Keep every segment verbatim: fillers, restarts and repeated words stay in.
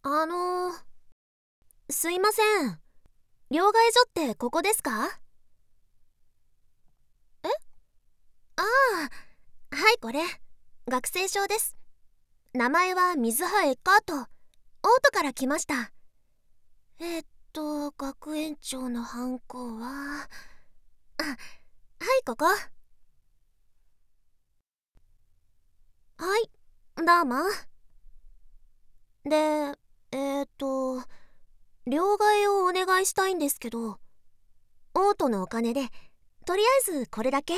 あのー、すいません。両替所ってここですか？えああ、はい、これ。学生証です。名前は水葉エッカート。オートから来ました。えーっと、学園長のハンコは、あ、はい、ここ。はい、どうも。で、えーっと、両替をお願いしたいんですけど、オートのお金で、とりあえずこれだけ。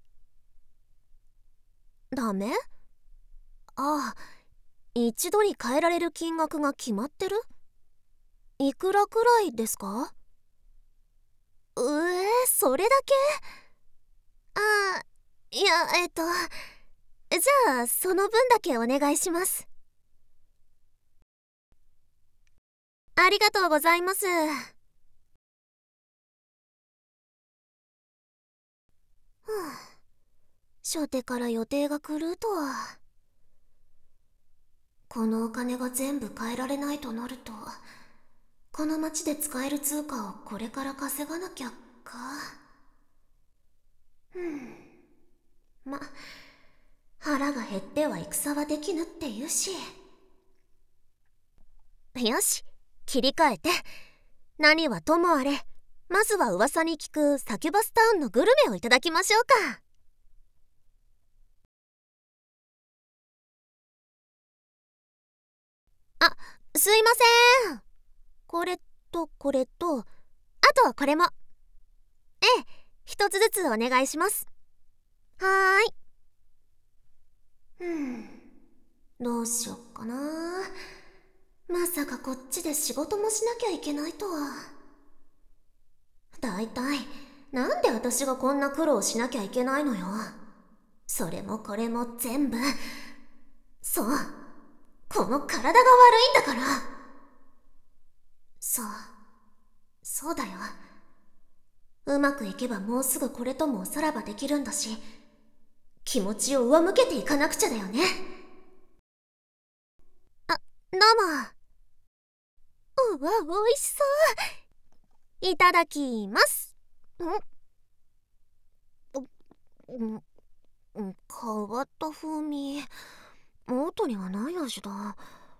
ダメ？ああ、一度に変えられる金額が決まってる？いくらくらいですか？うえー、それだけ？ああ、いや、えっと、じゃあ、その分だけお願いします。ありがとうございます。ふぅ、初手から予定が狂うとは。このお金が全部変えられないとなると、この町で使える通貨をこれから稼がなきゃか。うん。ま、腹が減っては戦はできぬって言うし。よし、切り替えて。何はともあれ、まずは噂に聞くサキュバスタウンのグルメをいただきましょうか。あ、すいません。これとこれと、あとはこれも。ええ、一つずつお願いします。はーい。うん、どうしよっかな。まさかこっちで仕事もしなきゃいけないとは。だいたいなんで私がこんな苦労しなきゃいけないのよ。それもこれも全部、そう、この体が悪いんだから。そう、そうだよ。うまくいけばもうすぐこれともおさらばできるんだし、気持ちを上向けていかなくちゃだよね。あ、どうも。うわ、おいしそう。いただきます。んんん変わった風味。オートにはない味だ。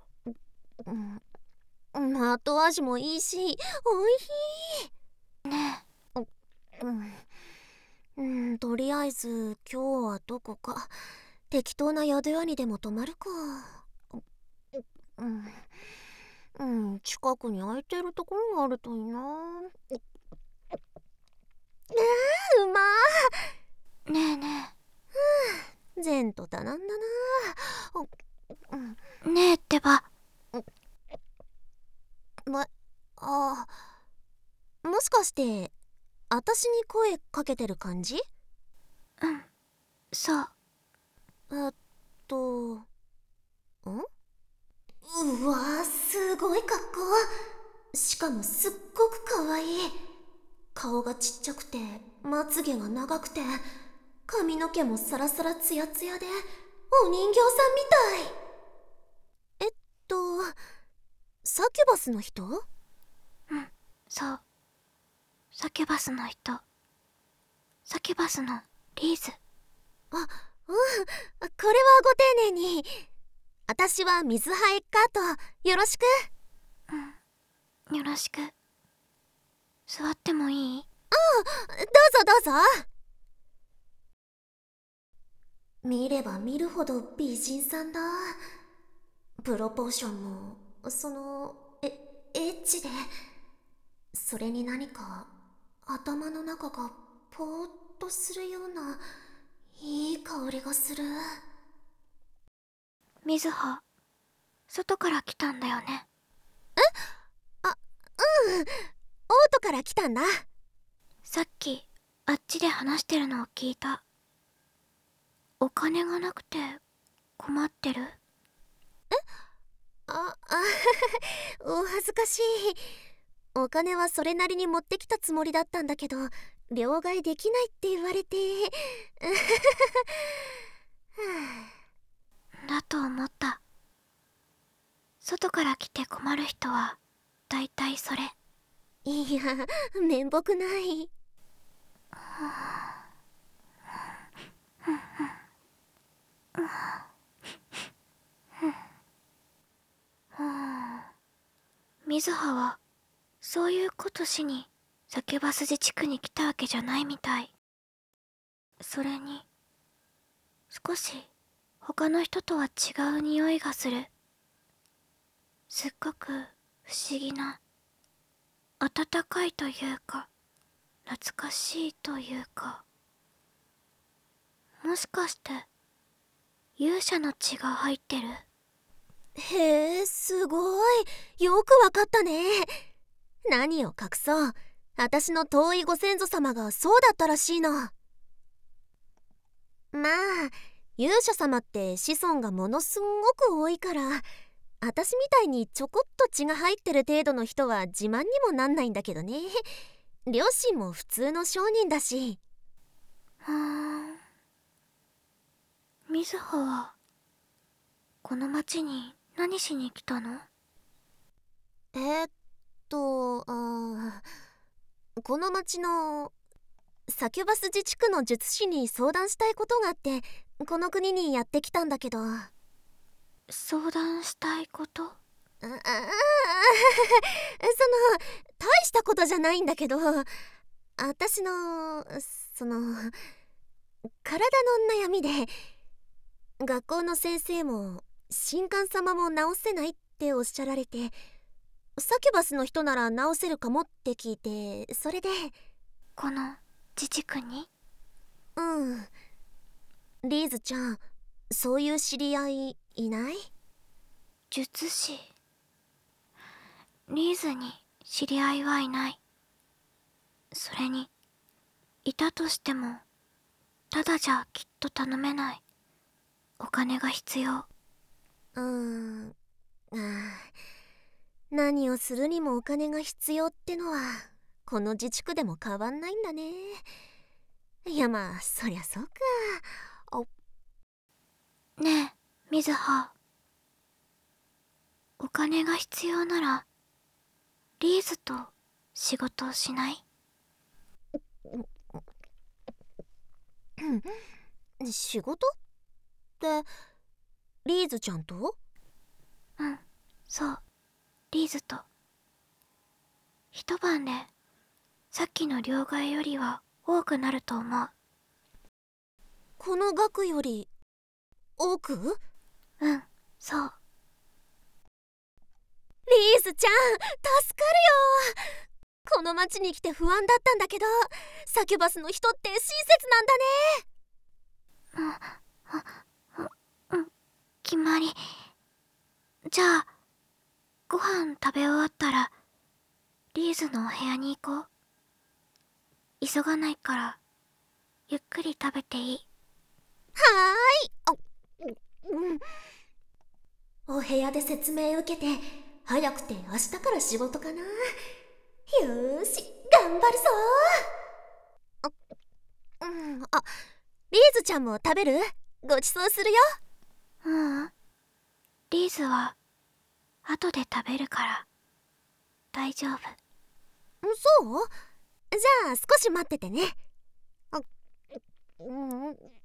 うん、後味もいいし、おいしい。ねえ。うん、うん、とりあえず今日はどこか適当な宿屋にでも泊まるか。うん、うん、近くに空いてるところがあるといいな。あー、うまー。ねえねえ。前途多難だな。うん、ねえってば。ま、あー、もしかして私に声かけてる感じ？うん、そう。えっと、ん？うわー、すごい格好。しかもすっごくかわいい。顔がちっちゃくて、まつげが長くて、髪の毛もサラサラツヤツヤで、お人形さんみたい。えっと、サキュバスの人？うん、そう。サキュバスの人。サキュバスのリーズ。あ、うん、これはご丁寧に。私は水葉エッカート、よろしく。うん、よろしく。座ってもいい？ああ、どうぞどうぞ。見れば見るほど美人さんだ。プロポーションも、その、え、エッチで、それに何か、頭の中がぽーっとするような、いい香りがする。水葉、外から来たんだよね。え？あ、うん、オートから来たんだ。さっき、あっちで話してるのを聞いた。お金がなくて、困ってる？あ、あ、お恥ずかしい。お金はそれなりに持ってきたつもりだったんだけど、両替できないって言われて。だと思った。 外から来て困る人はだいたいそれ。 いや、面目ない。 水葉はそういうことしにサキュバス自治区に来たわけじゃないみたい。それに少し他の人とは違う匂いがする。すっごく不思議な、温かいというか懐かしいというか、もしかして勇者の血が入ってる？ へえ、すごい。よくわかったね。何を隠そう。私の遠いご先祖様がそうだったらしいの。まあ、勇者様って子孫がものすんごく多いから、私みたいにちょこっと血が入ってる程度の人は自慢にもなんないんだけどね。両親も普通の商人だし。 ふーん。水葉はこの町に何しに来たの？ えー、っとあこの町のサキュバス自治区の術師に相談したいことがあって、この国にやってきたんだけど。 相談したいこと？ ああその大したことじゃないんだけど、私のその体の悩みで、学校の先生も神官様も治せないっておっしゃられて、サキュバスの人なら治せるかもって聞いて、それで。 この自治区に？ うん。リーズちゃん、そういう知り合いいない？ 術師。リーズに知り合いはいない。それにいたとしてもただじゃきっと頼めない。お金が必要。 うーん。ああ、何をするにもお金が必要ってのはこの自治区でも変わんないんだね。いや、まあそりゃそうか。おねえ水葉、お金が必要ならリーズと仕事をしない？ 仕事ってリーズちゃんと？ うん、そう、リーズと。一晩でさっきの両替よりは多くなると思う。 この額より多く？ うん、そう。 リーズちゃん、助かるよ。この町に来て不安だったんだけど、サキュバスの人って親切なんだね。 うん、うん、決まり。じゃあご飯食べ終わったらリーズのお部屋に行こう。急がないからゆっくり食べていい？ はーい。あ、うん。お部屋で説明受けて、早くて明日から仕事かな。よーし、頑張るぞー。あ、うん、あ、リーズちゃんも食べる？ごちそうするよ。 ううん、リーズは後で食べるから大丈夫。 そう？じゃあ少し待っててね。あ、うん。